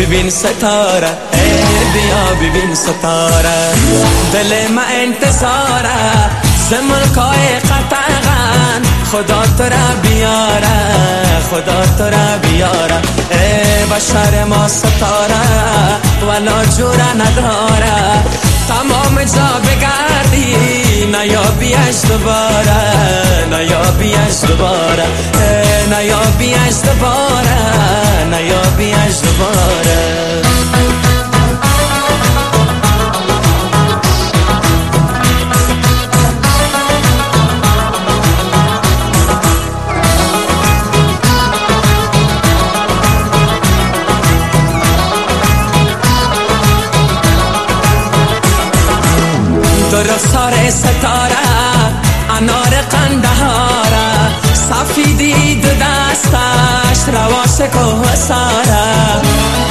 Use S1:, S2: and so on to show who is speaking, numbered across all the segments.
S1: ببین ستاره، بیا ببین ستاره، دل ما انتظاره، زملکای قطعان خدا تو را بیاره، خدا تو را بیاره. بشر ما ستاره ولا جوره نداره، تمام جا بگردی نیابیش دوباره، نیابیش دوباره، نیابیش دوباره، نیابیش دوباره. درستار ستاره انار قندهاره، سفیدی دو دستش رواش کوه ساره،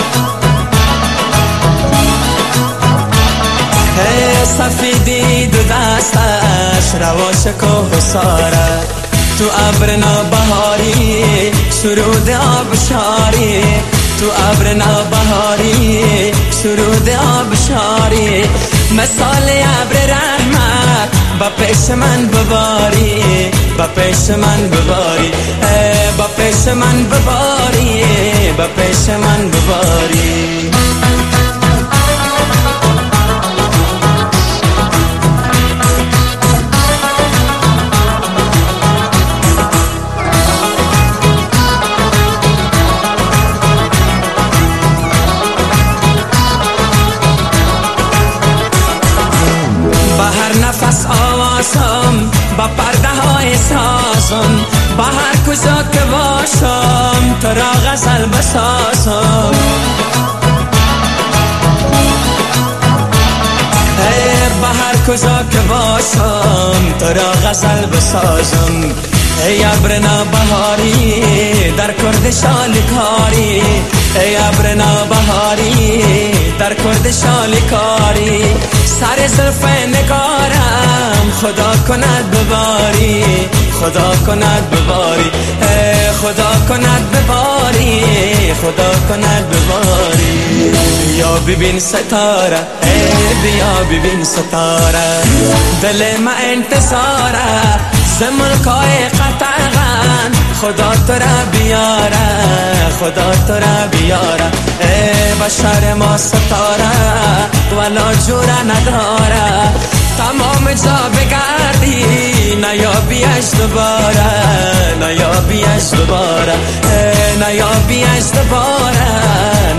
S1: سفیدی دو دستش رواش کوه ساره. تو ابر نوبهاری سرود آبشاری، تو ابر نوبهاری سرود آبشاری، مثال ابر رحمت با پیش من بباری، با پیش من بباری، با پیش من بباری، با پیش من بباری. نفس آوازم با پرده های سازم، با هر کجا که باشم تو را غزل بسازم، با هر کجا که باشم تو را غزل بسازم. ای ابر نوبهاری در کردشان کاری، ای ابر نوبهاری در کردشان کاری، سر زلف نگارم خدا کند بباری، خدا کند بباری، خدا کند بباری، خدا کند بباری. بیا ببین ستاره، بیا ببین ستاره، دل ما انتظاره، زملکای قطعان خدا تو را بیاره، خدا تو را بیاره. بشر ما ستاره ولا جوره نداره، تمام جا بگردی نیابیش دوباره، نیابیش دوباره، نیابیش دوباره،